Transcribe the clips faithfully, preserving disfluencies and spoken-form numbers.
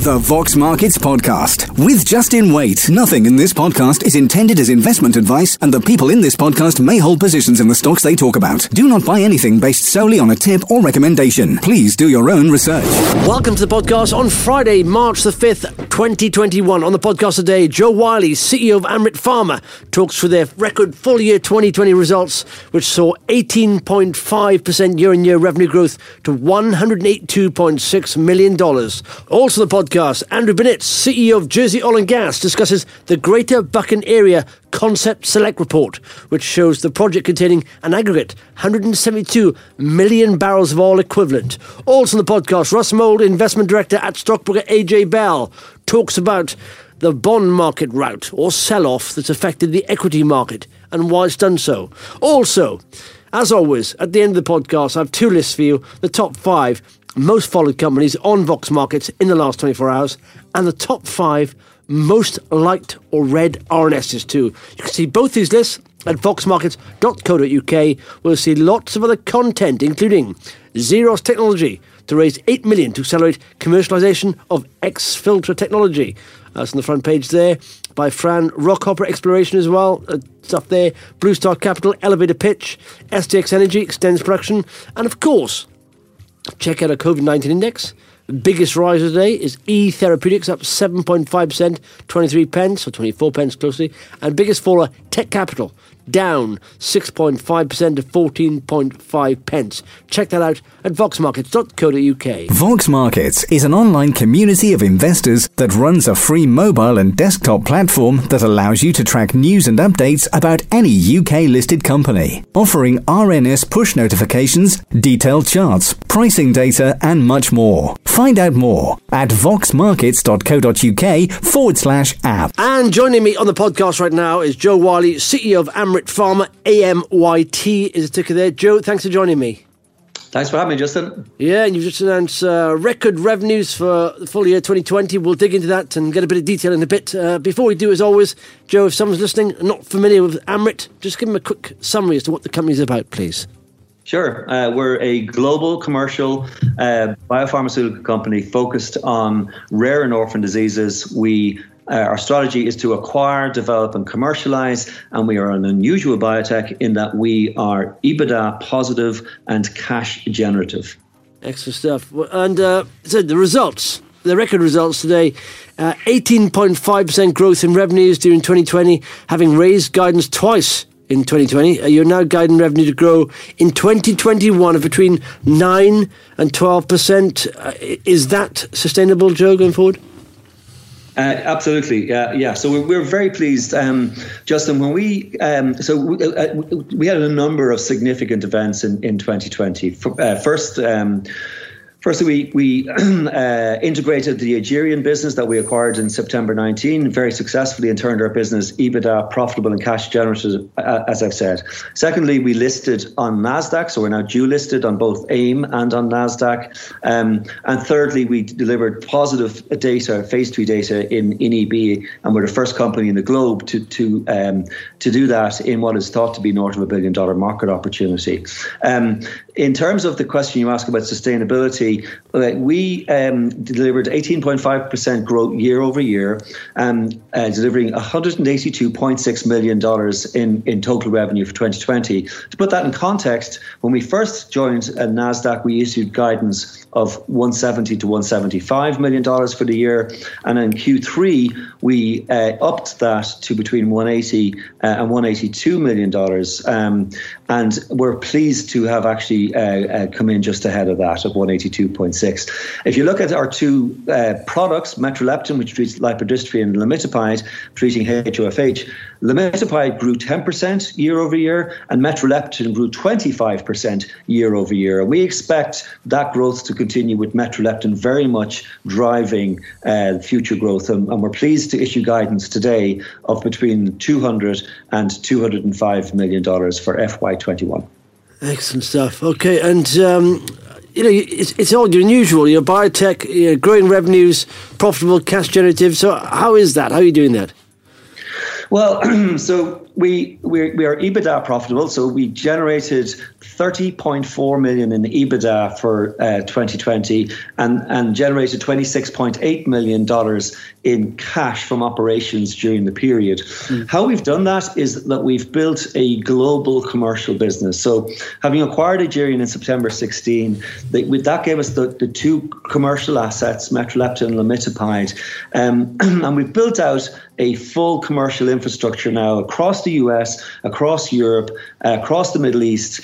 The Vox Markets Podcast with Justin Waite. Nothing in this podcast is intended as investment advice, and the people in this podcast may hold positions in the stocks they talk about. Do not buy anything based solely on a tip or recommendation. Please do your own research. Welcome to the podcast on Friday, March the fifth, twenty twenty-one. On the podcast today, Joe Wiley, C E O of Amryt Pharma, talks through their record full year twenty twenty results, which saw eighteen point five percent year-on-year revenue growth to one hundred eighty-two point six million dollars. Also the podcast, Andrew Bennett, C E O of Jersey Oil and Gas, discusses the Greater Buchan Area Concept Select Report, which shows the project containing an aggregate one hundred seventy-two million barrels of oil equivalent. Also on the podcast, Russ Mould, Investment Director at stockbroker A J Bell, talks about the bond market rout or sell-off that's affected the equity market and why it's done so. Also, as always, at the end of the podcast, I have two lists for you: the top five most followed companies on Vox Markets in the last twenty-four hours, and the top five most liked or read R N Ss too. You can see both these lists at vox markets dot co dot uk. We'll see lots of other content, including Xeros Technology to raise eight million dollars to accelerate commercialisation of X-Filter technology. That's on the front page there. By Fran Rockhopper Exploration as well. Uh, stuff there. Blue Star Capital, Elevator Pitch. S T X Energy extends production. And of course, check out our COVID nineteen index. The biggest rise today is E Therapeutics, up seven point five percent, twenty-three pence, or twenty-four pence closely. And biggest faller, Tech Capital, down six point five percent to fourteen point five pence. Check that out at vox markets dot co dot uk. Vox Markets is an online community of investors that runs a free mobile and desktop platform that allows you to track news and updates about any U K-listed company, offering R N S push notifications, detailed charts, pricing data, and much more. Find out more at vox markets dot co dot uk forward slash app. And joining me on the podcast right now is Joe Wiley, C E O of Amryt Pharma. A M Y T is the ticker there. Joe, thanks for joining me. Thanks for having me, Justin. Yeah, and you've just announced uh, record revenues for the full year twenty twenty. We'll dig into that and get a bit of detail in a bit. Uh, before we do, as always, Joe, if someone's listening and not familiar with Amryt, just give them a quick summary as to what the company's about, please. Sure. Uh, we're a global commercial uh, biopharmaceutical company focused on rare and orphan diseases. We uh, our strategy is to acquire, develop, and commercialize, and we are an unusual biotech in that we are EBITDA positive and cash generative. Excellent stuff. And uh, so the results, the record results today, uh, eighteen point five percent growth in revenues during twenty twenty, having raised guidance twice in twenty twenty. Uh, you're now guiding revenue to grow in twenty twenty-one of between nine and twelve percent. Uh, is that sustainable, Joe, going forward? Uh, absolutely, yeah, yeah. So we're, we're very pleased, um, Justin. When we um, so we, uh, we had a number of significant events in in twenty twenty. Uh, first. Um, Firstly, we, we uh, integrated the Agerian business that we acquired in September nineteen very successfully and turned our business EBITDA profitable and cash generative, uh, as I've said. Secondly, we listed on NASDAQ, so we're now dual listed on both AIM and on NASDAQ. Um, and thirdly, we delivered positive data, phase three data in, in E B, and we're the first company in the globe to to um, to do that in what is thought to be north of a billion dollar market opportunity. Um, in terms of the question you asked about sustainability, we um, delivered eighteen point five percent growth year over year, um, uh, delivering one hundred eighty-two point six million dollars in, in total revenue for twenty twenty. To put that in context, when we first joined uh, NASDAQ, we issued guidance of one hundred seventy to one hundred seventy-five million dollars for the year. And in Q three, we uh, upped that to between one hundred eighty uh, and one hundred eighty-two million dollars. Um, and we're pleased to have actually uh, uh, come in just ahead of that of one hundred eighty-two point six. If you look at our two uh, products, Metreleptin, which treats lipodystrophy, and Lamicipine, treating H O F H, Lamicipine grew ten percent year over year, and Metreleptin grew twenty-five percent year over year. And we expect that growth to continue, with Metreleptin very much driving uh, future growth. And, and we're pleased to issue guidance today of between two hundred and two hundred five million dollars for F Y twenty-one. Excellent stuff. Okay, and um, you know, it's, it's odd, you're unusual. You're biotech, you're growing revenues, profitable, cash generative. So how is that? How are you doing that? Well, so we we we are EBITDA profitable. So we generated thirty point four million in EBITDA for uh, twenty twenty and, and generated twenty-six point eight million dollars in cash from operations during the period. Mm. How we've done that is that we've built a global commercial business. So having acquired Agerian in September sixteen, they, that gave us the, the two commercial assets, Metreleptin and Lamicipine, um, and we've built out a full commercial infrastructure now across the U S, across Europe, uh, across the Middle East,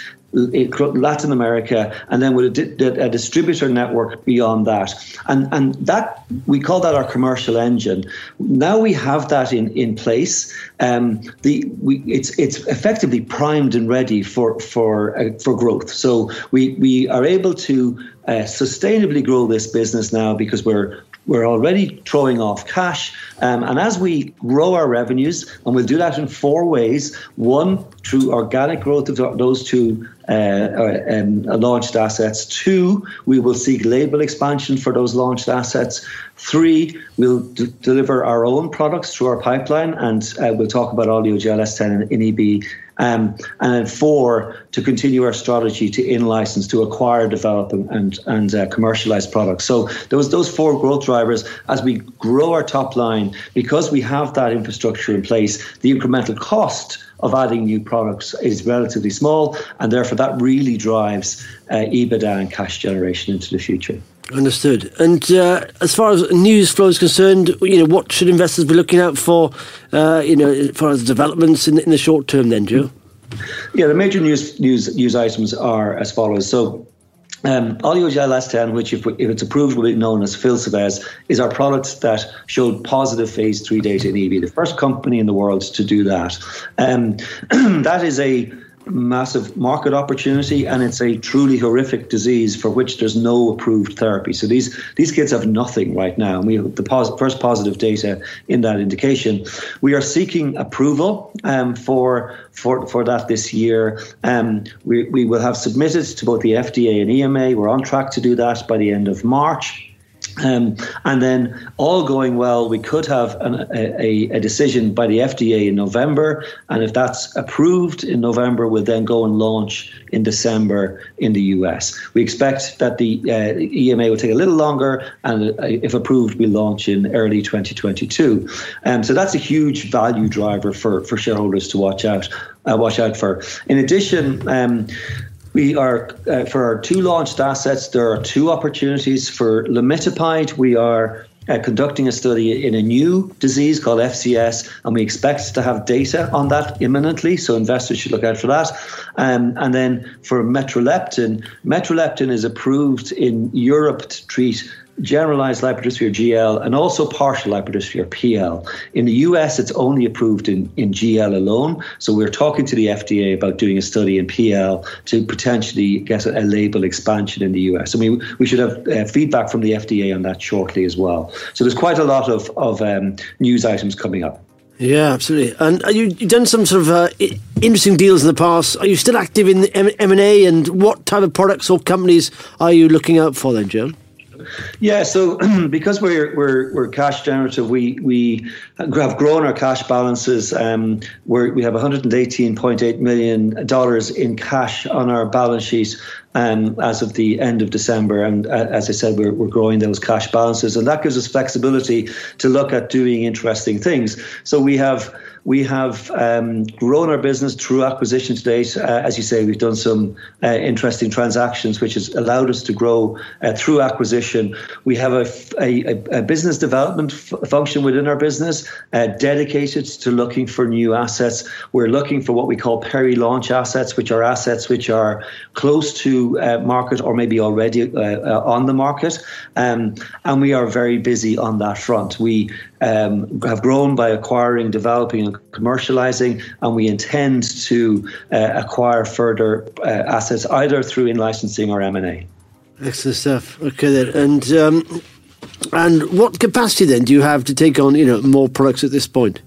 Latin America, and then with a, di- a distributor network beyond that. And and that, we call that our commercial engine. Now we have that in, in place. Um, the we it's it's effectively primed and ready for for uh, for growth. So we we are able to uh, sustainably grow this business now because we're We're already throwing off cash. Um, and as we grow our revenues, and we'll do that in four ways. One, through organic growth of those two uh, um, launched assets. Two, we will seek label expansion for those launched assets. Three, we'll d- deliver our own products through our pipeline. And uh, we'll talk about Oleogel S ten and N E B. Um, and then four, to continue our strategy to in-license, to acquire, develop, and and, and uh, commercialize products. So those those four growth drivers, as we grow our top line, because we have that infrastructure in place, the incremental cost of adding new products is relatively small, and therefore that really drives uh, EBITDA and cash generation into the future. Understood. And uh, as far as news flow is concerned, you know, what should investors be looking out for, uh, you know, as far as developments in, in the short term then, Joe? Yeah, the major news news news items are as follows. So um, Oleogel S ten, which if, if it's approved will be known as Filsavez, is our product that showed positive phase three data in E B, the first company in the world to do that. Um, that is a massive market opportunity, and it's a truly horrific disease for which there's no approved therapy. So these these kids have nothing right now, and we have the pos- first positive data in that indication. We are seeking approval um, for for for that this year. Um, we we will have submitted to both the F D A and E M A. We're on track to do that by the end of March. Um, and then, all going well, we could have an, a, a decision by the F D A in November. And if that's approved in November, we'll then go and launch in December in the U S. We expect that the uh, E M A will take a little longer, and uh, if approved, we'll launch in early twenty twenty-two. Um, so that's a huge value driver for, for shareholders to watch out, uh, watch out for. In addition, um, We are, uh, for our two launched assets, there are two opportunities. For Lamicipine, we are uh, conducting a study in a new disease called F C S, and we expect to have data on that imminently, so investors should look out for that. Um, and then for Metreleptin, Metreleptin is approved in Europe to treat generalized lipodystrophy, or G L, and also partial lipodystrophy, or P L. In the U S, it's only approved in, in G L alone. So we're talking to the F D A about doing a study in P L to potentially get a, a label expansion in the U S. I mean, we should have uh, feedback from the F D A on that shortly as well. So there's quite a lot of, of um, news items coming up. Yeah, absolutely. And you, you've done some sort of uh, interesting deals in the past. Are you still active in the M and A, and what type of products or companies are you looking out for then, Joe? Yeah, so because we're we're we're cash generative, we we have grown our cash balances. Um, we're, we have one hundred eighteen point eight million dollars in cash on our balance sheet um, as of the end of December, and uh, as I said, we're we're growing those cash balances, and that gives us flexibility to look at doing interesting things. So we have. We have um, grown our business through acquisition to date. Uh, as you say, we've done some uh, interesting transactions, which has allowed us to grow uh, through acquisition. We have a, a, a business development f- function within our business uh, dedicated to looking for new assets. We're looking for what we call peri-launch assets, which are assets which are close to uh, market or maybe already uh, uh, on the market. Um, and we are very busy on that front. We um, have grown by acquiring, developing, and commercializing, and we intend to uh, acquire further uh, assets either through in-licensing or M and A. Excellent stuff. Okay then. And um, and what capacity then do you have to take on, you know, more products at this point?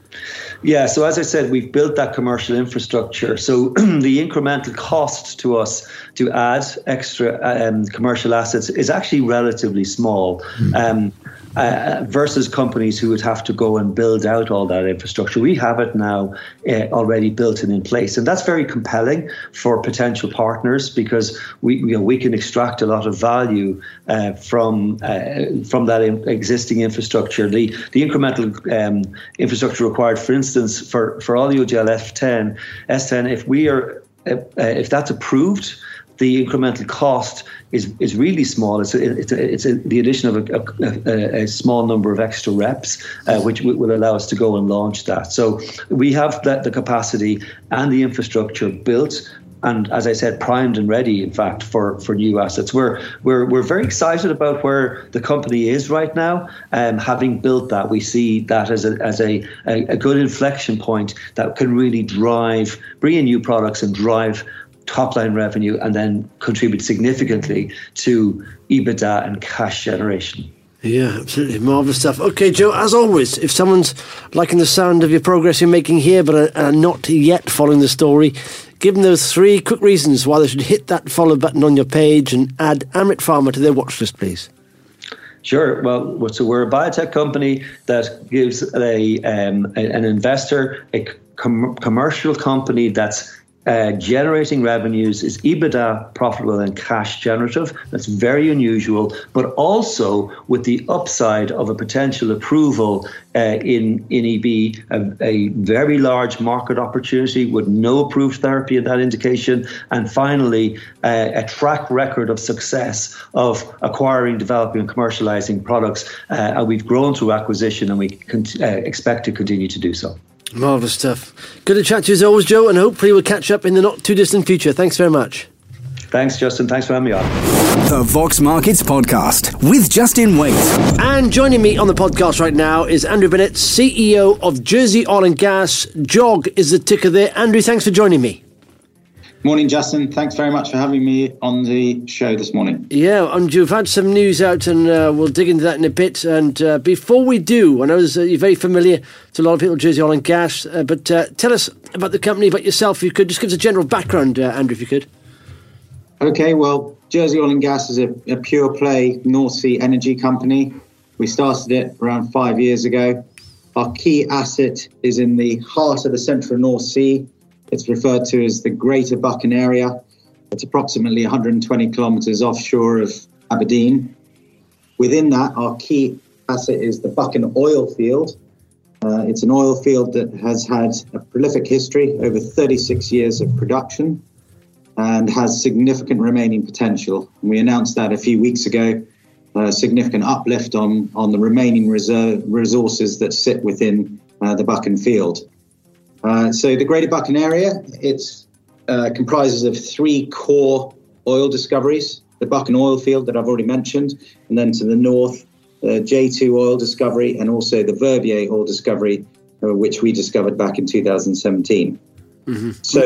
Yeah, so as I said, we've built that commercial infrastructure. So the incremental cost to us to add extra um, commercial assets is actually relatively small. Mm. Um, uh, versus companies who would have to go and build out all that infrastructure. We have it now uh, already built and in place, and that's very compelling for potential partners because we you know we can extract a lot of value uh, from uh, from that in- existing infrastructure. The the incremental um, infrastructure required, for instance, for for all the O G L F ten, S ten, if we are uh, uh, if that's approved, the incremental cost is is really small. It's a, it's a, it's a, the addition of a, a, a small number of extra reps, uh, which w- will allow us to go and launch that. So we have the, the capacity and the infrastructure built, and as I said, primed and ready, in fact, for, for new assets. We're we're we're very excited about where the company is right now. Um, having built that, we see that as a as a, a, a good inflection point that can really drive, bring in new products and drive top-line revenue and then contribute significantly to EBITDA and cash generation. Yeah, absolutely. Marvellous stuff. Okay, Joe, as always, if someone's liking the sound of your progress you're making here but are, are not yet following the story, give them those three quick reasons why they should hit that follow button on your page and add Amryt Pharma to their watch list, please. Sure. Well, so we're a biotech company that gives a, um, a an investor a com- commercial company that's Uh, generating revenues, is EBITDA profitable and cash generative. That's very unusual, but also with the upside of a potential approval uh, in, in E B, a, a very large market opportunity with no approved therapy in that indication. And finally, uh, a track record of success of acquiring, developing and commercializing products. Uh, and we've grown through acquisition and we can uh, expect to continue to do so. Marvellous stuff. Good to chat to you as always, Joe, and hopefully we'll catch up in the not too distant future. Thanks very much. Thanks, Justin. Thanks for having me on. The Vox Markets Podcast with Justin Waite. And joining me on the podcast right now is Andrew Bennett, C E O of Jersey Oil and Gas. Jog is the ticker there. Andrew, thanks for joining me. Morning, Justin. Thanks very much for having me on the show this morning. Yeah, and you've had some news out, and uh, we'll dig into that in a bit. And uh, before we do, I know uh, you're very familiar to a lot of people, Jersey Oil and Gas, uh, but uh, tell us about the company, about yourself, if you could. Just give us a general background, uh, Andrew, if you could. Okay, well, Jersey Oil and Gas is a, a pure play North Sea energy company. We started it around five years ago. Our key asset is in the heart of the central North Sea. It's referred to as the Greater Buchan Area. It's approximately one hundred twenty kilometres offshore of Aberdeen. Within that, our key asset is the Buchan oil field. Uh, it's an oil field that has had a prolific history, over thirty-six years of production, and has significant remaining potential. And we announced that a few weeks ago, a significant uplift on, on the remaining reserve resources that sit within uh, the Buchan field. Uh, so the Greater Buchan Area, it's uh, comprises of three core oil discoveries, the Buchan oil field that I've already mentioned, and then to the north, the J two oil discovery, and also the Verbier oil discovery, uh, which we discovered back in two thousand seventeen. Mm-hmm. So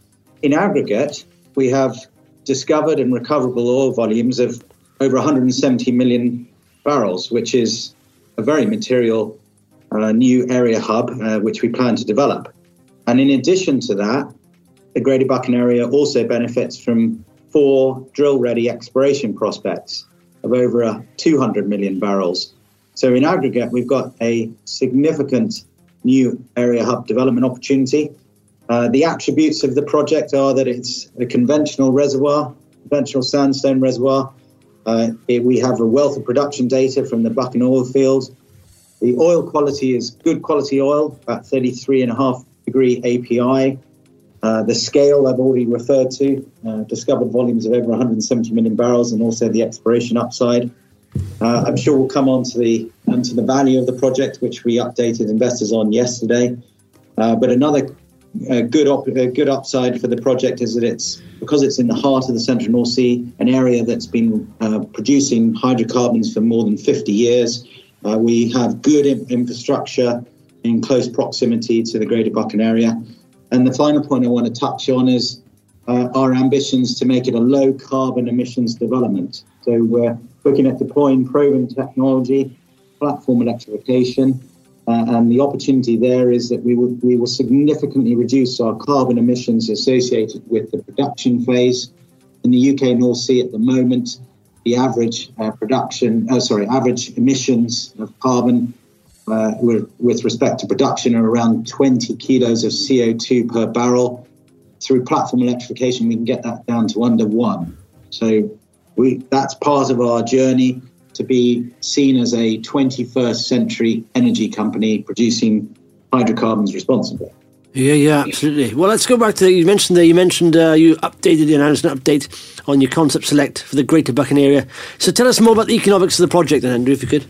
in aggregate, we have discovered and recoverable oil volumes of over one hundred seventy million barrels, which is a very material uh, new area hub, uh, which we plan to develop. And in addition to that, the Greater Buchan Area also benefits from four drill-ready exploration prospects of over uh, two hundred million barrels. So in aggregate, we've got a significant new area hub development opportunity. Uh, the attributes of the project are that it's a conventional reservoir, conventional sandstone reservoir. Uh, it, we have a wealth of production data from the Buchan oil field. The oil quality is good quality oil, about thirty-three and a half degree A P I. Uh, the scale I've already referred to, uh, discovered volumes of over one hundred seventy million barrels, and also the exploration upside. Uh, I'm sure we'll come on to the, onto the value of the project, which we updated investors on yesterday. Uh, but another uh, good op- uh, good upside for the project is that it's, because it's in the heart of the central North Sea, an area that's been uh, producing hydrocarbons for more than fifty years. Uh, we have good in- infrastructure in close proximity to the Greater Buchan Area. And the final point I want to touch on is uh, our ambitions to make it a low carbon emissions development. So we're looking at deploying proven technology, platform electrification, uh, and the opportunity there is that we will, we will significantly reduce our carbon emissions associated with the production phase. In the U K North Sea at the moment, the average uh, production, oh, sorry, average emissions of carbon uh, with, with respect to production are around twenty kilos of C O two per barrel. Through platform electrification, we can get that down to under one. So we, that's part of our journey to be seen as a twenty-first century energy company producing hydrocarbons responsibly. Yeah, yeah, absolutely. Well, let's go back to, you mentioned there, you mentioned uh, you updated, you announced an update on your concept select for the Greater Buchan area. So tell us more about the economics of the project then, Andrew, if you could.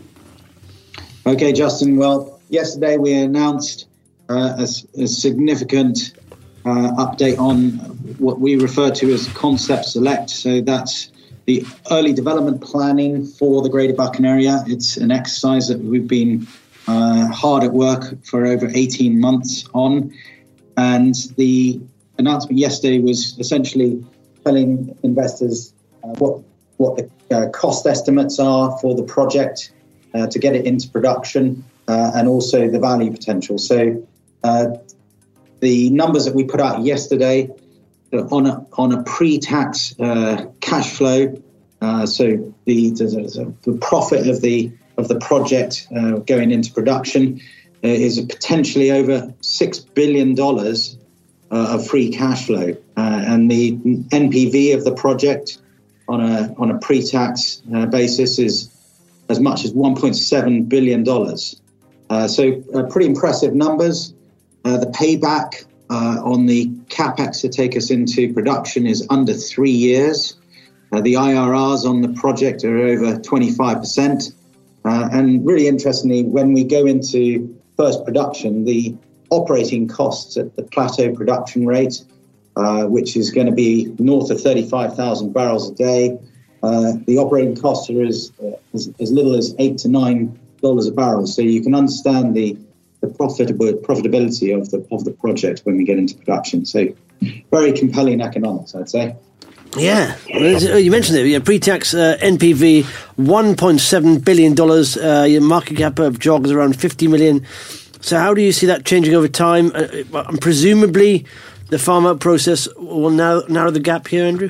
Okay, Justin. Well, yesterday we announced uh, a, a significant uh, update on what we refer to as concept select. So that's the early development planning for the Greater Buchan area. It's an exercise that we've been uh, hard at work for over eighteen months on. And the announcement yesterday was essentially telling investors uh, what what the uh, cost estimates are for the project uh, to get it into production, uh, and also the value potential. So uh, the numbers that we put out yesterday uh, on a on a pre-tax uh, cash flow, uh, so the, the the profit of the of the project uh, going into production uh, is potentially over six billion dollars uh, of free cash flow, uh, and the N P V of the project on a on a pre-tax uh, basis is as much as one point seven billion dollars. Uh, so uh, pretty impressive numbers. Uh, the payback uh, on the capex to take us into production is under three years. Uh, the I R Rs on the project are over twenty-five percent. Uh, and really interestingly, when we go into first production, the operating costs at the plateau production rate, uh, which is going to be north of thirty-five thousand barrels a day, uh, the operating costs are as, uh, as, as little as eight to nine dollars a barrel. So you can understand the the profitable profitability of the of the project when we get into production. So very compelling economics, I'd say. Yeah, you mentioned it. Yeah, pre-tax uh, N P V one point seven billion dollars. Uh, your market cap of J O G is around fifty million. So how do you see that changing over time? Uh, and presumably, the farm out process will now narrow the gap here, Andrew.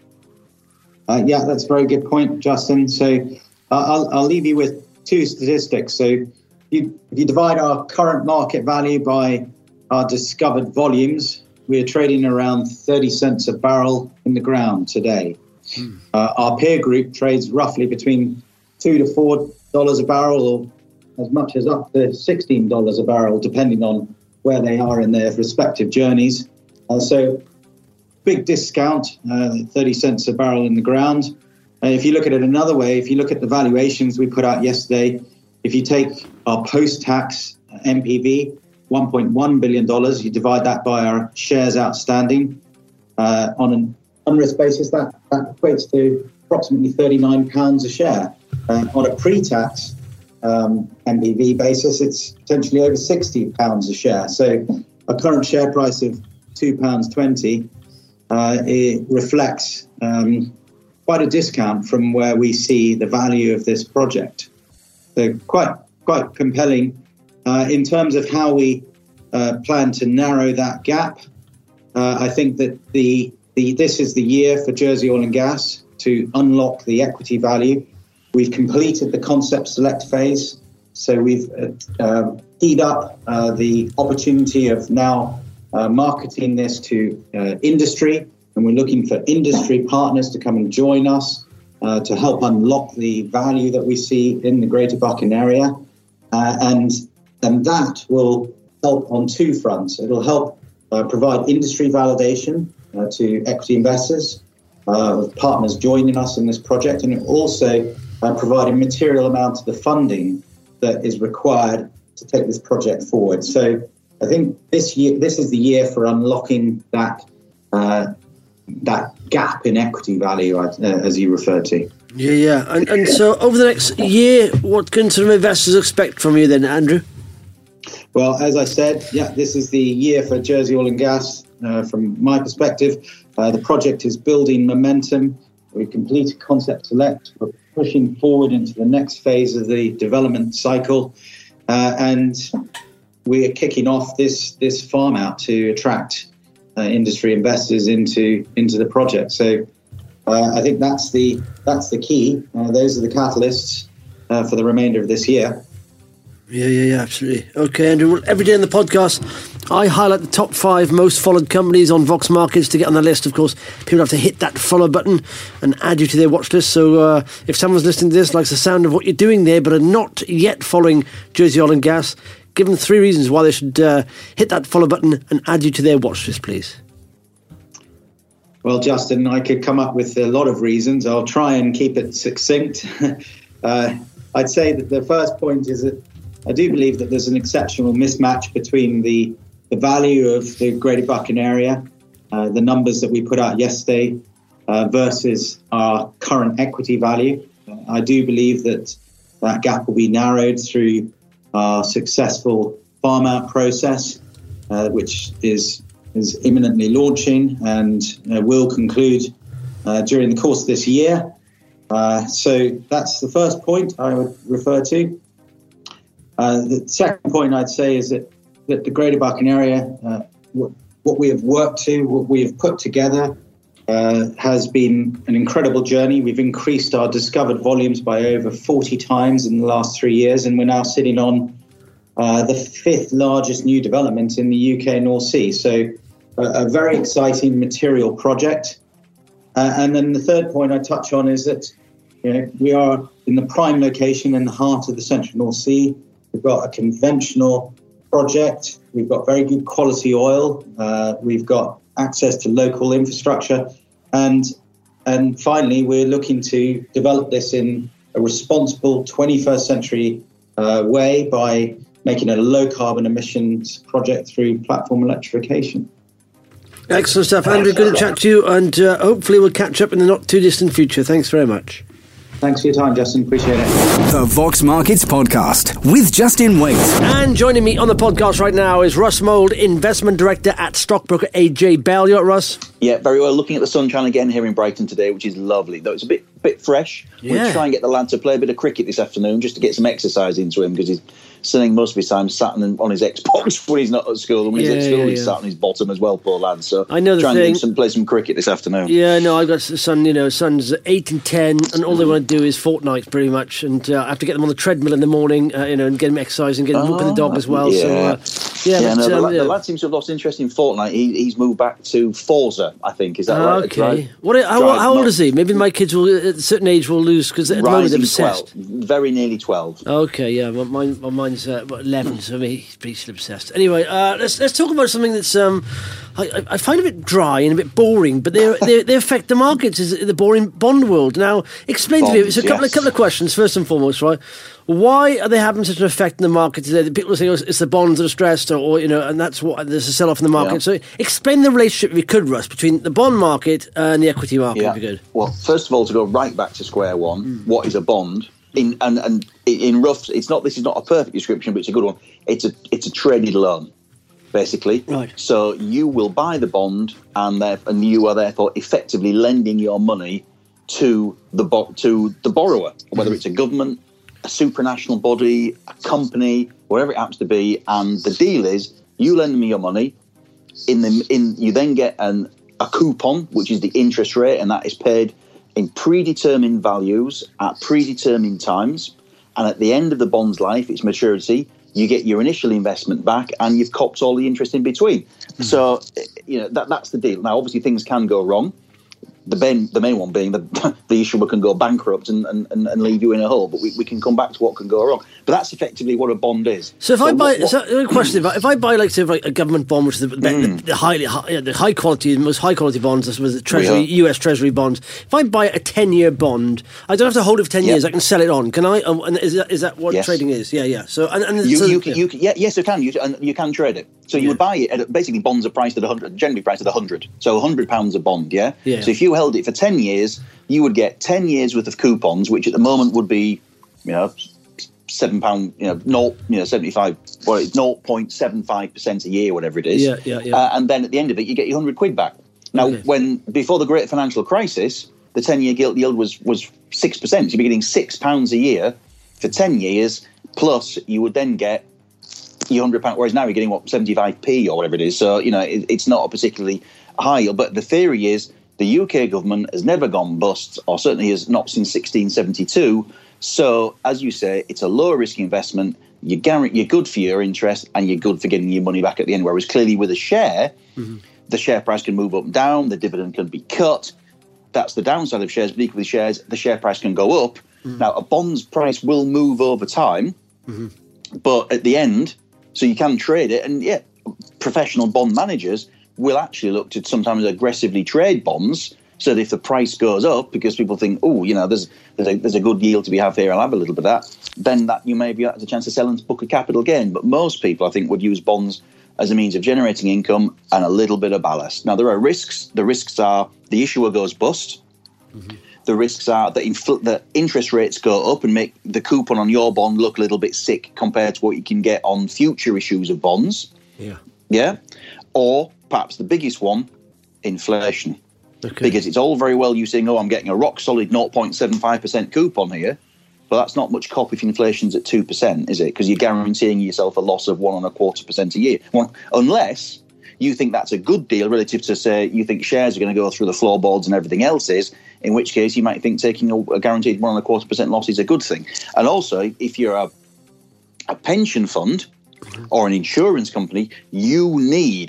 Uh, yeah, that's a very good point, Justin. So uh, I'll I'll leave you with two statistics. So you, if you divide our current market value by our discovered volumes, we're trading around thirty cents a barrel in the ground today. Mm. Uh, our peer group trades roughly between two to four dollars a barrel, or as much as up to sixteen dollars a barrel, depending on where they are in their respective journeys. Uh, so, big discount, uh, thirty cents a barrel in the ground. Uh, if you look at it another way, if you look at the valuations we put out yesterday, if you take our post-tax N P V, one point one billion dollars, you divide that by our shares outstanding. Uh, on an unrisked basis, that, that equates to approximately thirty-nine pounds a share. Uh, on a pre-tax um, N P V basis, it's potentially over sixty pounds a share. So a current share price of two pounds twenty, uh, it reflects um, quite a discount from where we see the value of this project. So quite, quite compelling. Uh, in terms of how we uh, plan to narrow that gap, uh, I think that the, the this is the year for Jersey Oil and Gas to unlock the equity value. We've completed the concept select phase, so we've uh, uh, teed up uh, the opportunity of now uh, marketing this to uh, industry, and we're looking for industry partners to come and join us uh, to help unlock the value that we see in the Greater Buchan area, uh, and And that will help on two fronts. It'll help uh, provide industry validation uh, to equity investors, uh, with partners joining us in this project, and it will also uh, provide a material amount of the funding that is required to take this project forward. So I think this year, this is the year for unlocking that uh, that gap in equity value, uh, as you referred to. Yeah, yeah. And, and so over the next year, what can some investors expect from you then, Andrew? Well, as I said, yeah, this is the year for Jersey Oil and Gas. Uh, from my perspective, uh, the project is building momentum. We've completed concept select. We're pushing forward into the next phase of the development cycle, uh, and we are kicking off this this farm out to attract uh, industry investors into into the project. So Uh, I think that's the that's the key. Uh, those are the catalysts uh, for the remainder of this year. Yeah, yeah, yeah, absolutely. Okay, Andrew, well, every day in the podcast, I highlight the top five most followed companies on Vox Markets. To get on the list, of course, people have to hit that follow button and add you to their watch list. So uh, if someone's listening to this, likes the sound of what you're doing there, but are not yet following Jersey Oil and Gas, give them three reasons why they should uh, hit that follow button and add you to their watch list, please. Well, Justin, I could come up with a lot of reasons. I'll try and keep it succinct. uh, I'd say that the first point is that I do believe that there's an exceptional mismatch between the, the value of the Greater Buchan area, uh, the numbers that we put out yesterday, uh, versus our current equity value. Uh, I do believe that that gap will be narrowed through our successful farm-out process, uh, which is is imminently launching and uh, will conclude uh, during the course of this year. Uh, so that's the first point I would refer to. Uh, the second point I'd say is that, that the Greater Buchan area, uh, what, what we have worked to, what we have put together, uh, has been an incredible journey. We've increased our discovered volumes by over forty times in the last three years, and we're now sitting on uh, the fifth largest new development in the U K North Sea. So uh, a very exciting material project. Uh, and then the third point I touch on is that you know, we are in the prime location in the heart of the Central North Sea. We've got a conventional project. We've got very good quality oil. Uh, we've got access to local infrastructure. And and finally, we're looking to develop this in a responsible twenty-first century uh, way by making it a low carbon emissions project through platform electrification. Excellent stuff. Andrew, good to chat to you, and uh, hopefully we'll catch up in the not too distant future. Thanks very much. Thanks for your time, Justin. Appreciate it. The Vox Markets Podcast with Justin Waite. And joining me on the podcast right now is Russ Mould, Investment Director at stockbroker A J Bell. You all right, Russ? Yeah, very well. Looking at the sunshine again here in Brighton today, which is lovely. Though it's a bit bit fresh. Yeah. We'll try and get the lad to play a bit of cricket this afternoon just to get some exercise into him, because he's spending most of his time sat on, on his Xbox when he's not at school. And when Yeah, he's at school, yeah, he's yeah. sat on his bottom as well, poor lad. So I know the try and thing. get him some, play some cricket this afternoon. Yeah, no, I've got a son, you know, son's eight and ten, and all they want to do is Fortnite pretty much, and uh, I have to get them on the treadmill in the morning, uh, you know, and get them exercising, get them walking the dog as well. Yeah, So, uh, yeah, yeah, but, no, the, um, lad, yeah. the lad seems to have lost interest in Fortnite. He, he's moved back to Forza, I think. Is that right? Okay. Drive- What? How, drive how old not- is he? Maybe my kids will, at a certain age, will lose, because at the moment they're Rising obsessed. twelve, very nearly twelve. Okay, yeah, well, mine, well, mine's uh, what, eleven, so he's pretty still obsessed. Anyway, uh, let's let's talk about something that's um, I, I find a bit dry and a bit boring, but they they, they affect the markets. Is the boring bond world? Now, explain to me. Bonds, So, a couple, yes. a couple of questions. First and foremost, right? Why are they having such an effect in the market today? The people are saying, oh, it's the bonds that are stressed, or, or you know, and that's what there's a sell-off in the market. Yeah. So, explain the relationship, if you could, Russ, between the bond market and the equity market. Yeah. If you could. Well, first of all, to go right back to square one, mm. what is a bond? In and and in rough, it's not. This is not a perfect description, but it's a good one. It's a it's a traded loan, basically. Right. So you will buy the bond, and there, and you are therefore effectively lending your money to the bo- to the borrower, whether it's a government, a supranational body, a company, wherever it happens to be. And the deal is, you lend me your money. In the in, you then get an a coupon, which is the interest rate, and that is paid in predetermined values at predetermined times. And at the end of the bond's life, its maturity, you get your initial investment back, and you've copped all the interest in between. Mm-hmm. So, you know, that that's the deal. Now, obviously, things can go wrong. The main, the main one being the, the issuer can go bankrupt and, and, and leave you in a hole. But we, we can come back to what can go wrong. But that's effectively what a bond is. So if so I buy, what, what, so a question: if I, if I buy, like, say, like a government bond, which is the, Mm. the, the highly, high, the high quality, the most high quality bonds, this was the Treasury, Yeah. U S Treasury bonds. If I buy a ten-year bond, I don't have to hold it for ten Yeah. years. I can sell it on. Can I? Um, and is that, is that what Yes. trading is? Yeah, yeah. So and, and You, so, you, yeah. can, you can, yeah, yes, you can. You, and you can trade it. So you Yeah. would buy it at basically bonds are priced at a hundred, generally priced at a hundred. So a hundred pounds a bond, yeah? Yeah. So if you held it for ten years, you would get ten years worth of coupons, which at the moment would be, you know, seven pound, you know, no, you know, seventy five, well, it's zero point seven five percent a year, whatever it is. Yeah, yeah, yeah. Uh, and then at the end of it, you get your hundred quid back. Now, Okay. when before the Great Financial Crisis, the ten year gilt yield was was six percent. You'd be getting six pounds a year for ten years, plus you would then get your hundred pound. Whereas now you're getting what seventy five p or whatever it is. So you know it, it's not a particularly high yield. But the theory is The U K government has never gone bust, or certainly has not since sixteen seventy-two. So, as you say, it's a low-risk investment. You're, guarantee, you're good for your interest, and you're good for getting your money back at the end. Whereas clearly with a share, mm-hmm. the share price can move up and down, the dividend can be cut. That's the downside of shares. But equally with shares, the share price can go up. Mm-hmm. Now, a bond's price will move over time, mm-hmm. but at the end, so you can trade it. And, yeah, professional bond managers will actually look to sometimes aggressively trade bonds, so that if the price goes up, because people think, oh, you know, there's there's a, there's a good yield to be had here, I'll have a little bit of that, then that you maybe have a chance to sell and book a capital gain. But most people, I think, would use bonds as a means of generating income and a little bit of ballast. Now, there are risks. The risks are the issuer goes bust. Mm-hmm. The risks are that, infl- that interest rates go up and make the coupon on your bond look a little bit sick compared to what you can get on future issues of bonds. Yeah. Yeah. Or perhaps the biggest one, inflation. Okay. Because it's all very well you saying, oh, I'm getting a rock-solid zero point seven five percent coupon here, but that's not much cop if inflation's at two percent, is it? Because you're guaranteeing yourself a loss of one and a quarter percent a year. One, unless you think that's a good deal relative to, say, you think shares are going to go through the floorboards and everything else is, in which case you might think taking a, a guaranteed one and a quarter percent loss is a good thing. And also, if you're a, a pension fund or an insurance company, you need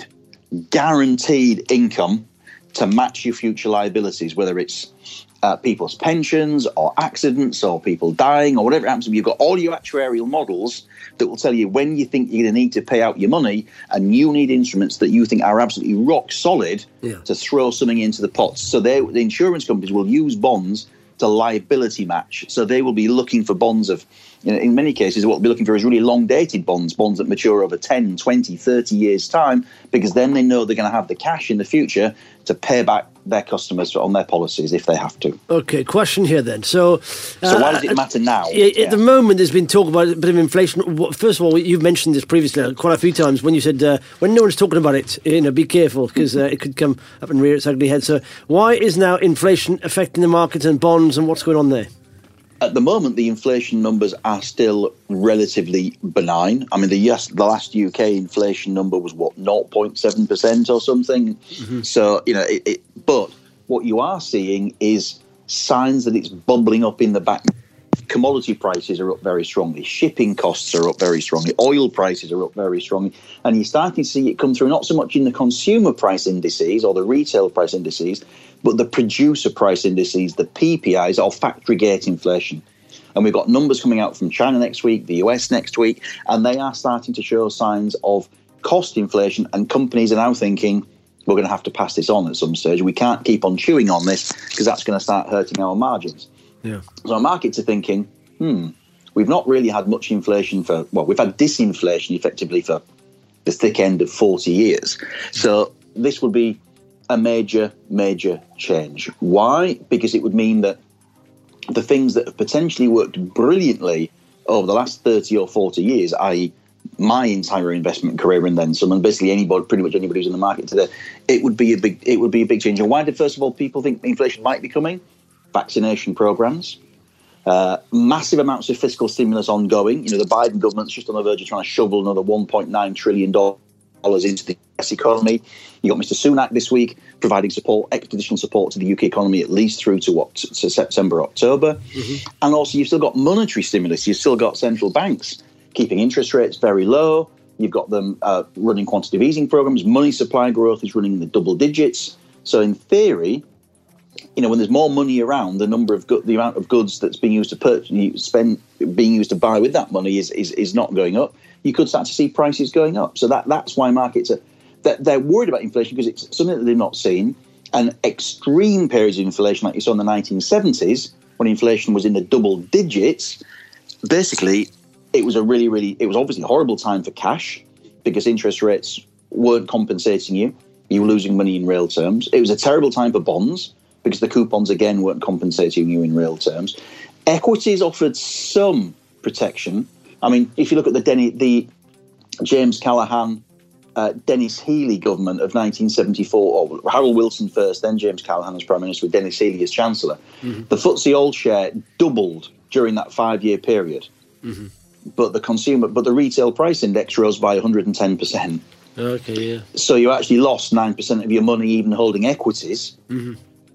guaranteed income to match your future liabilities, whether it's uh, people's pensions or accidents or people dying or whatever it happens to be. You've got all your actuarial models that will tell you when you think you're going to need to pay out your money, and you need instruments that you think are absolutely rock solid yeah. to throw something into the pots. So they, the insurance companies will use bonds to liability match. So they will be looking for bonds of, you know, in many cases, what they'll be looking for is really long-dated bonds, bonds that mature over ten, twenty, thirty years' time, because then they know they're going to have the cash in the future to pay back their customers on their policies if they have to. Okay, question here then. So, uh, so why does it matter now? At yeah. the moment, there's been talk about a bit of inflation. First of all, you've mentioned this previously quite a few times when you said uh, when no one's talking about it, you know, be careful because uh, it could come up and rear its ugly head. So, why is now inflation affecting the markets and bonds, and what's going on there? At the moment, the inflation numbers are still relatively benign. I mean, the yes, the last U K inflation number was, what, zero point seven percent or something? Mm-hmm. So, you know, it, it, but what you are seeing is signs that it's bubbling up in the back. Commodity prices are up very strongly. Shipping costs are up very strongly. Oil prices are up very strongly. And you're starting to see it come through not so much in the consumer price indices or the retail price indices, but the producer price indices, the P P Is, or factory gate inflation. And we've got numbers coming out from China next week, the U S next week, and they are starting to show signs of cost inflation, and companies are now thinking, we're going to have to pass this on at some stage. We can't keep on chewing on this because that's going to start hurting our margins. Yeah. So markets are thinking, hmm, we've not really had much inflation for, well, we've had disinflation effectively for the thick end of forty years. So this would be a major, major change. Why? Because it would mean that the things that have potentially worked brilliantly over the last thirty or forty years, that is my entire investment career and then some, and basically anybody, pretty much anybody who's in the market today, it would be a big, it would be a big change. And why did, first of all, people think inflation might be coming? Vaccination programs, uh, massive amounts of fiscal stimulus ongoing. You know, the Biden government's just on the verge of trying to shovel another one point nine trillion dollars into the U S economy. You got Mister Sunak this week providing support, additional support to the U K economy at least through to what, to September, October. Mm-hmm. And also you've still got monetary stimulus. You've still got central banks keeping interest rates very low. You've got them uh, running quantitative easing programs. Money supply growth is running in the double digits. So in theory, you know, when there's more money around, the number of go- the amount of goods that's being used to purchase, spend, being used to buy with that money is, is is not going up. You could start to see prices going up. So that that's why markets are they're, they're worried about inflation, because it's something that they've not seen. And extreme periods of inflation, like you saw in the nineteen seventies, when inflation was in the double digits, basically it was a really, really, it was obviously a horrible time for cash because interest rates weren't compensating you. You were losing money in real terms. It was a terrible time for bonds, because the coupons, again, weren't compensating you in real terms. Equities offered some protection. I mean, if you look at the Denny, the James Callaghan, uh, Dennis Healey government of nineteen seventy-four, or Harold Wilson first, then James Callaghan as Prime Minister with Dennis Healey as Chancellor, mm-hmm. the F T S E All Share doubled during that five-year period. Mm-hmm. But the consumer, but the retail price index rose by one hundred ten percent. Okay, yeah. So you actually lost nine percent of your money even holding equities. Mm-hmm.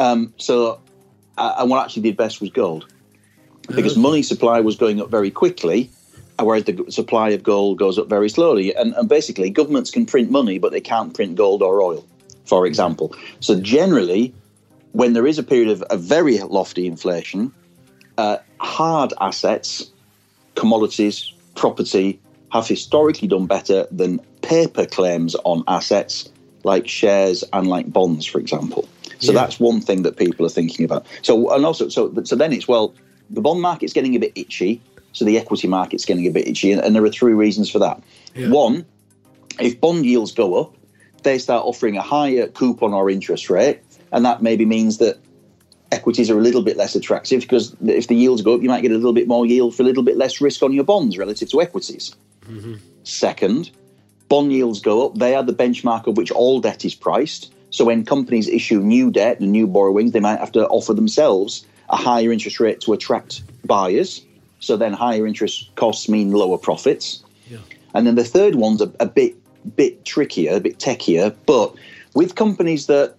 Um, so, uh, and what actually did best was gold, because money supply was going up very quickly, whereas the supply of gold goes up very slowly. And, and basically, governments can print money, but they can't print gold or oil, for example. So generally, when there is a period of a very lofty inflation, uh, hard assets, commodities, property, have historically done better than paper claims on assets like shares and like bonds, for example. So yeah. That's one thing that people are thinking about. So and also, so so then it's, well, the bond market's getting a bit itchy, so the equity market's getting a bit itchy, and, and there are three reasons for that. Yeah. One, if bond yields go up, they start offering a higher coupon or interest rate, and that maybe means that equities are a little bit less attractive, because if the yields go up, you might get a little bit more yield for a little bit less risk on your bonds relative to equities. Mm-hmm. Second, bond yields go up. They are the benchmark of which all debt is priced. So when companies issue new debt and new borrowings, they might have to offer themselves a higher interest rate to attract buyers. So then higher interest costs mean lower profits. Yeah. And then the third one's a, a bit bit trickier, a bit techier, but with companies that,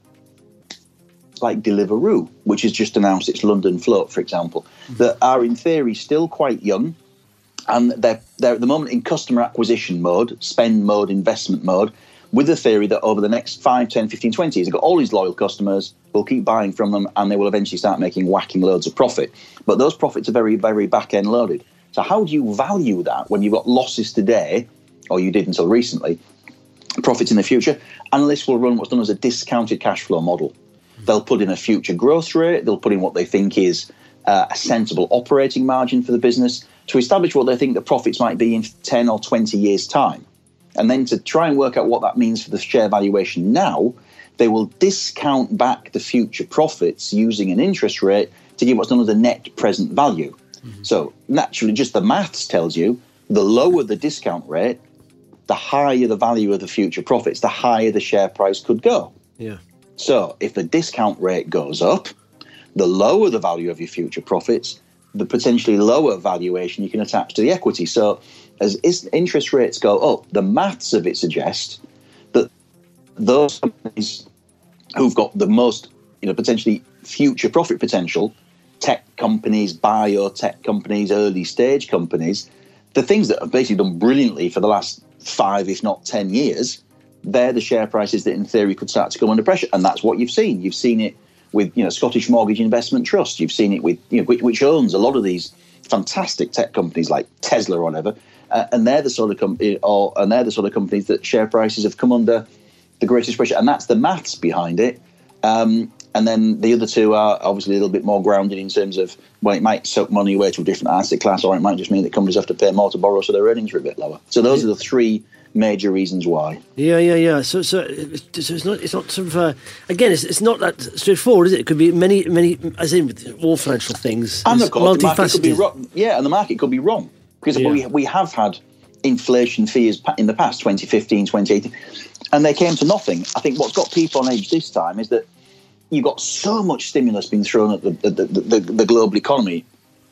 like Deliveroo, which has just announced its London float, for example, mm-hmm. that are in theory still quite young, and they're, they're at the moment in customer acquisition mode, spend mode, investment mode, with the theory that over the next five, ten, fifteen, twenty years, they've got all these loyal customers, we'll keep buying from them, and they will eventually start making whacking loads of profit. But those profits are very, very back-end loaded. So how do you value that when you've got losses today, or you did until recently, profits in the future? Analysts will run what's known as a discounted cash flow model. They'll put in a future growth rate, they'll put in what they think is uh, a sensible operating margin for the business to establish what they think the profits might be in ten or twenty years' time. And then to try and work out what that means for the share valuation now, they will discount back the future profits using an interest rate to give what's known as a net present value. Mm-hmm. So naturally, just the maths tells you the lower the discount rate, the higher the value of the future profits, the higher the share price could go. Yeah. So if the discount rate goes up, the lower the value of your future profits, the potentially lower valuation you can attach to the equity. So as interest rates go up, the maths of it suggests that those companies who've got the most, you know, potentially future profit potential, tech companies, biotech companies, early stage companies, the things that have basically done brilliantly for the last five, if not ten years, they're the share prices that in theory could start to come under pressure. And that's what you've seen. You've seen it with, you know, Scottish Mortgage Investment Trust. You've seen it with, you know, which, which owns a lot of these fantastic tech companies like Tesla or whatever. Uh, and they're the sort of company, or and they're the sort of companies that share prices have come under the greatest pressure. And that's the maths behind it. Um, and then the other two are obviously a little bit more grounded in terms of, well, it might suck money away to a different asset class, or it might just mean that companies have to pay more to borrow, so their earnings are a bit lower. So those are the three major reasons why. Yeah, yeah, yeah. So, so, so it's not, it's not sort of. Uh, again, it's, it's not that straightforward, is it? It could be many, many. As in with all financial things, and of course, the market could be wrong. Yeah, and the market could be wrong because yeah. we we have had inflation fears in the past, twenty fifteen, twenty eighteen, and they came to nothing. I think what's got people on edge this time is that you've got so much stimulus being thrown at the the, the, the, the global economy.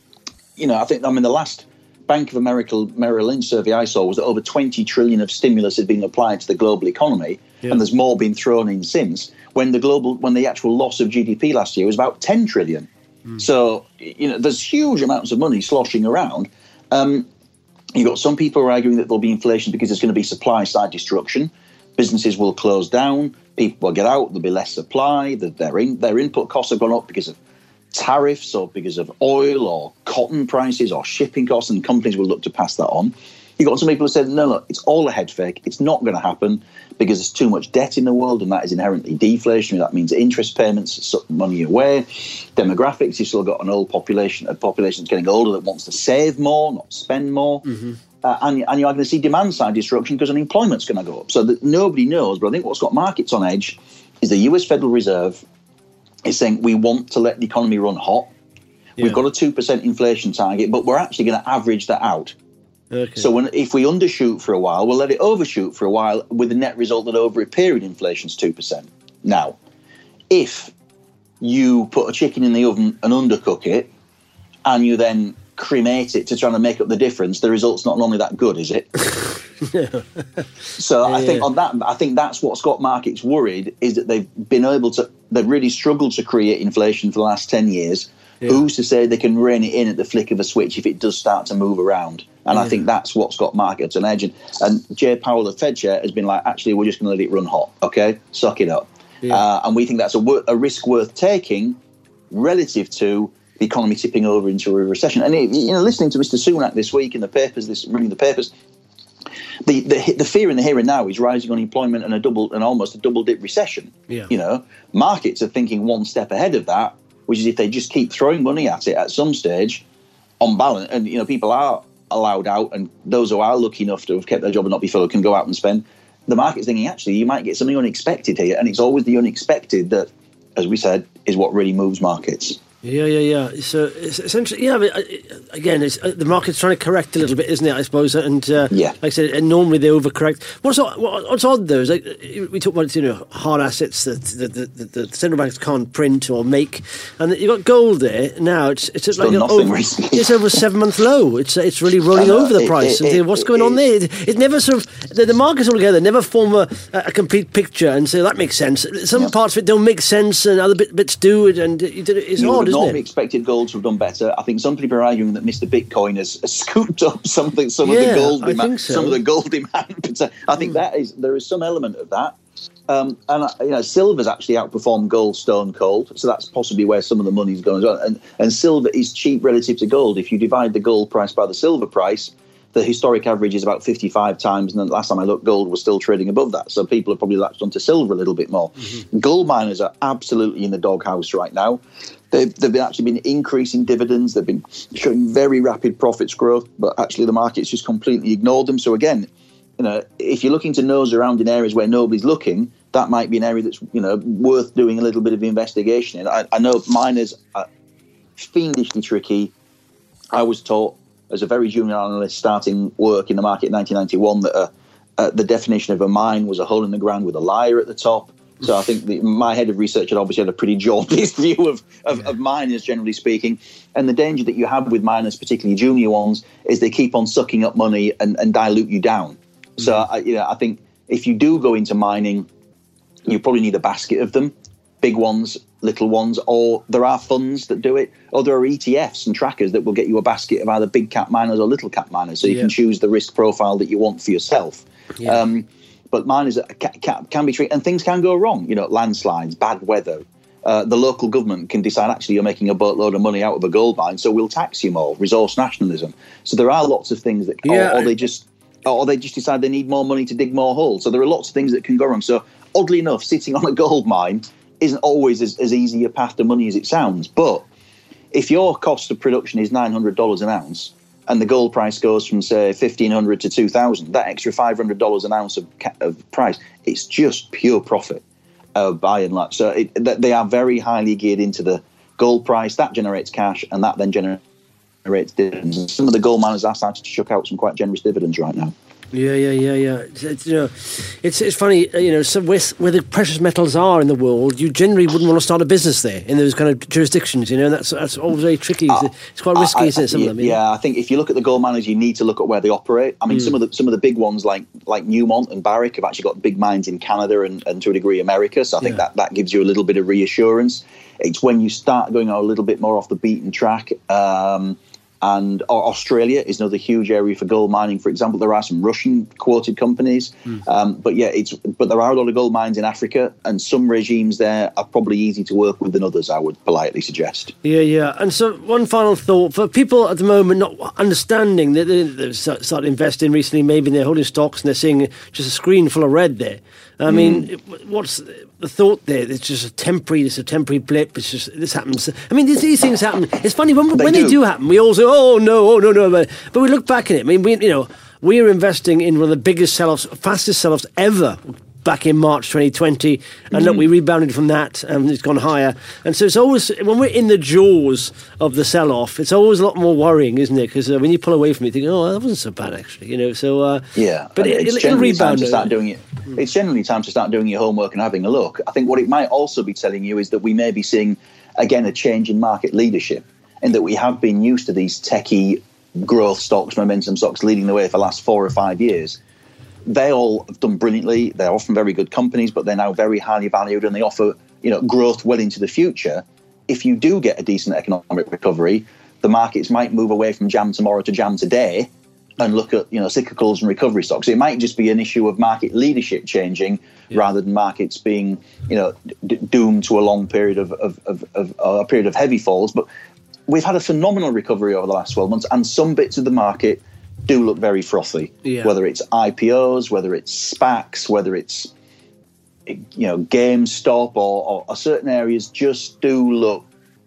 You know, I think I mean the last Bank of America Merrill Lynch survey I saw was that over twenty trillion of stimulus had been applied to the global economy, yeah. and there's more been thrown in since. When the global, when the actual loss of G D P last year was about ten trillion. Mm. So you know, there's huge amounts of money sloshing around. Um, you've got some people who are arguing that there'll be inflation because there's going to be supply side destruction. Businesses will close down, people will get out, there'll be less supply. That their in, their input costs have gone up because of tariffs or because of oil or cotton prices or shipping costs, and companies will look to pass that on. You've got some people who said, no, look, it's all a head fake. It's not going to happen because there's too much debt in the world, and that is inherently deflationary. That means interest payments suck money away. Demographics, you've still got an old population, a population that's getting older that wants to save more, not spend more. Mm-hmm. Uh, and, and you're going to see demand side disruption because unemployment's going to go up. So that nobody knows, but I think what's got markets on edge is the U S Federal Reserve is saying we want to let the economy run hot. Yeah. We've got a two percent inflation target, but we're actually going to average that out. Okay. So when, if we undershoot for a while, we'll let it overshoot for a while with the net result that over a period inflation's two percent. Now, if you put a chicken in the oven and undercook it and you then cremate it to try and make up the difference, the result's not only that good, is it? So yeah, I think yeah. on that, I think that's what's got markets worried, is that they've been able to they've really struggled to create inflation for the last ten years. Yeah. Who's to say they can rein it in at the flick of a switch if it does start to move around? And yeah. I think that's what's got markets on edge. And, and Jay Powell, the Fed chair, has been like, actually, we're just going to let it run hot, okay? Suck it up. Yeah. Uh, and we think that's a, wor- a risk worth taking relative to the economy tipping over into a recession. And, it, you know, listening to Mister Sunak this week in the papers, this reading the papers, the, the the fear in the here and now is rising unemployment and a double and almost a double dip recession. Yeah. You know, markets are thinking one step ahead of that, which is if they just keep throwing money at it at some stage, on balance, and you know, people are allowed out, and those who are lucky enough to have kept their job and not be furloughed can go out and spend. The market's thinking, actually, you might get something unexpected here, and it's always the unexpected that, as we said, is what really moves markets. Yeah, yeah, yeah. So it's essentially, yeah. But again, it's, uh, the market's trying to correct a little bit, isn't it? I suppose. And uh, yeah, like I said, and normally they overcorrect. What's what's odd though is like we talk about, you know, hard assets that the, the, the, the central banks can't print or make, and you've got gold there now. It's it's, it's like over, it's over a seven month low. It's it's really rolling know, over the it, price. It, and it, what's it, going it, on there? It, it never sort of the, the markets altogether never form a, a complete picture and say that makes sense. Some yeah. parts of it don't make sense, and other bit, bits do. And it, it's you odd, isn't it? Expected gold to have done better. I think some people are arguing that Mister Bitcoin has, has scooped up something, some yeah, of the gold I demand. Think so. Some of the gold demand. I think mm. that is there is some element of that. Um, and you know, silver's actually outperformed gold stone cold, so that's possibly where some of the money's going as well. And and silver is cheap relative to gold. If you divide the gold price by the silver price, the historic average is about fifty-five times, and then last time I looked, gold was still trading above that. So people have probably latched onto silver a little bit more. Mm-hmm. Gold miners are absolutely in the doghouse right now. They've, they've actually been increasing dividends. They've been showing very rapid profits growth, but actually the market's just completely ignored them. So again, you know, if you're looking to nose around in areas where nobody's looking, that might be an area that's, you know, worth doing a little bit of investigation in. I, I know miners are fiendishly tricky. I was taught as a very junior analyst starting work in the market in nineteen ninety-one that uh, uh, the definition of a mine was a hole in the ground with a liar at the top. So I think the, my head of research had obviously had a pretty jaundiced view of, of, yeah. of miners, generally speaking. And the danger that you have with miners, particularly junior ones, is they keep on sucking up money and, and dilute you down. Mm-hmm. So I, you know, I think if you do go into mining, you probably need a basket of them, big ones, little ones, or there are funds that do it, or there are E T Fs and trackers that will get you a basket of either big cap miners or little cap miners, so you yeah. can choose the risk profile that you want for yourself. Yeah. Um, but miners can, can be treated, and things can go wrong. You know, landslides, bad weather. Uh, the local government can decide, actually, you're making a boatload of money out of a gold mine, so we'll tax you more. Resource nationalism. So there are lots of things that, yeah. or, or they just, or they just decide they need more money to dig more holes. So there are lots of things that can go wrong. So oddly enough, sitting on a gold mine isn't always as, as easy a path to money as it sounds. But if your cost of production is nine hundred dollars an ounce and the gold price goes from, say, fifteen hundred dollars to two thousand dollars, that extra five hundred dollars an ounce of, of price, it's just pure profit uh, by and large. So it, they are very highly geared into the gold price. That generates cash, and that then generates dividends. And some of the gold miners are starting to chuck out some quite generous dividends right now. Yeah, yeah, yeah, yeah. It's, it's, you know, it's it's funny, you know, so where, where the precious metals are in the world, you generally wouldn't want to start a business there in those kind of jurisdictions, you know, and that's that's always very tricky. Uh, it's quite risky, uh, isn't it, some yeah, of them? Yeah, know? I think if you look at the gold miners, you need to look at where they operate. I mean, mm. some of the some of the big ones like like Newmont and Barrick have actually got big mines in Canada and, and to a degree America, so I think yeah. that, that gives you a little bit of reassurance. It's when you start going a little bit more off the beaten track, um, and Australia is another huge area for gold mining. For example, there are some Russian quoted companies, mm. um, but yeah, it's but there are a lot of gold mines in Africa, and some regimes there are probably easy to work with than others, I would politely suggest. Yeah, yeah. And so one final thought for people at the moment not understanding that they've started investing recently, maybe they're holding stocks and they're seeing just a screen full of red there. I mean, mm. what's the thought there? It's just a temporary, it's a temporary blip. It's just, this happens. I mean, these, these things happen. It's funny, when, they, when do. they do happen, we all say, oh, no, oh, no, no. But, but we look back at it. I mean, we, you know, we're investing in one of the biggest sell-offs, fastest sell-offs ever back in March twenty twenty. And mm-hmm. look, we rebounded from that and it's gone higher. And so it's always, when we're in the jaws of the sell-off, it's always a lot more worrying, isn't it? Because uh, when you pull away from it, you think, oh, that wasn't so bad, actually, you know. So, uh, yeah, but it, it's it'll, generally it'll rebound. Time to start doing it. Mm. It's generally time to start doing your homework and having a look. I think what it might also be telling you is that we may be seeing, again, a change in market leadership, in that we have been used to these techie growth stocks, momentum stocks leading the way for the last four or five years. They all have done brilliantly. They're often very good companies, but they're now very highly valued, and they offer you know, growth well into the future, if you do get a decent economic recovery, the markets might move away from jam tomorrow to jam today and look at, you know, cyclicals and recovery stocks. It might just be an issue of market leadership changing yeah. rather than markets being, you know, d- doomed to a long period of, of, of, of uh, a period of heavy falls. But we've had a phenomenal recovery over the last twelve months, and some bits of the market do look very frothy, yeah. whether it's I P Os, whether it's SPACs, whether it's, you know, GameStop, or, or certain areas just do look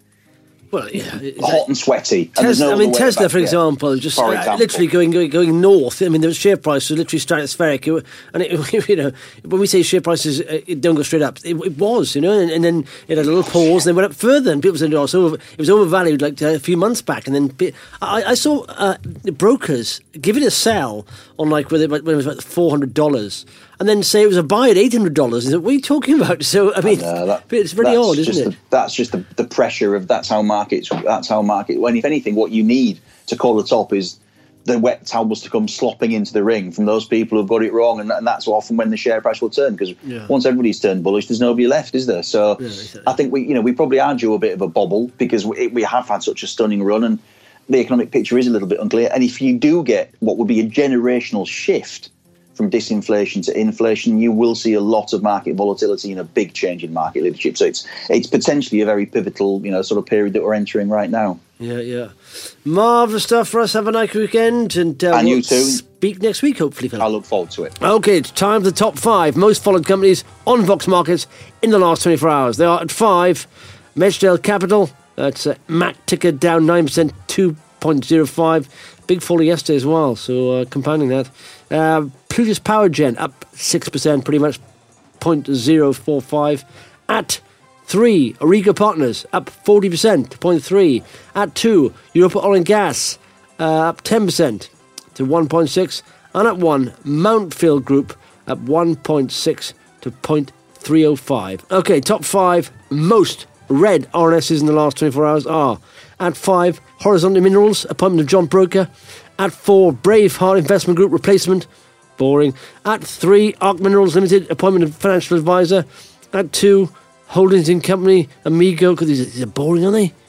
well, yeah, hot and sweaty. Tesla, and no I mean, Tesla, for it. example, just for uh, example. literally going, going going north. I mean, the share price was literally stratospheric, it, and it, you know, when we say share prices uh, it don't go straight up, it, it was, you know, and, and then it had a little pause, and then went up further, and people said, "Oh, so it was overvalued like a few months back." And then I, I saw uh, the brokers give it a sell on like when it, when it was about four hundred dollars. And then say it was a buy at eight hundred dollars. What are you talking about? So I mean, uh, that, it's very odd, isn't just it? The, that's just the, the pressure of that's how markets. That's how market. When if anything, what you need to call the top is the wet towels to come slopping into the ring from those people who've got it wrong, and, and that's often when the share price will turn. Because yeah. once everybody's turned bullish, there's nobody left, is there? So yeah, exactly. I think we, you know, we probably are due a bit of a bobble because we, we have had such a stunning run, and the economic picture is a little bit unclear. And if you do get what would be a generational shift from disinflation to inflation, you will see a lot of market volatility and a big change in market leadership. So it's it's potentially a very pivotal, you know, sort of period that we're entering right now. Yeah, yeah. Marvellous stuff for us. Have a nice weekend. And, uh, and we'll you too. Speak next week, hopefully, Philip. I look forward to it. OK, it's time for the top five most followed companies on Vox Markets in the last twenty-four hours. They are at five, Medgel Capital. That's uh, M A C ticker down nine percent, two point oh five. Big fall yesterday as well, so uh, compounding that. Uh, Plutus Powergen up six percent, pretty much zero point zero four five. At three, Origo Partners up forty percent, zero point three. At two, Europa Oil and Gas uh, up ten percent to one point six. And at one, Mountfield Group up one point six to zero point three oh five. Okay, top five most red R N Ss in the last twenty-four hours are: at five, Horizontal Minerals, appointment of John Broker. At four, Braveheart Investment Group, replacement. Boring. At three, Arc Minerals Limited, appointment of financial advisor. At two, Holdings in Company, Amigo, because these, these are boring, aren't they?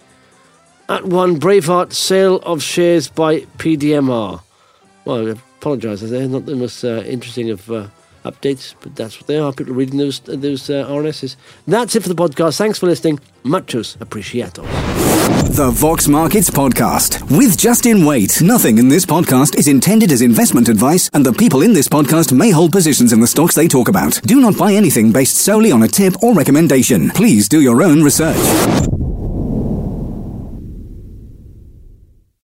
At one, Braveheart, sale of shares by P D M R. Well, I apologise, they're not the most uh, interesting of uh, updates, but that's what they are. People are reading those, those uh, R N Ss. That's it for the podcast. Thanks for listening. Muchos appreciato. The Vox Markets Podcast with Justin Waite. Nothing in this podcast is intended as investment advice, and the people in this podcast may hold positions in the stocks they talk about. Do not buy anything based solely on a tip or recommendation. Please do your own research.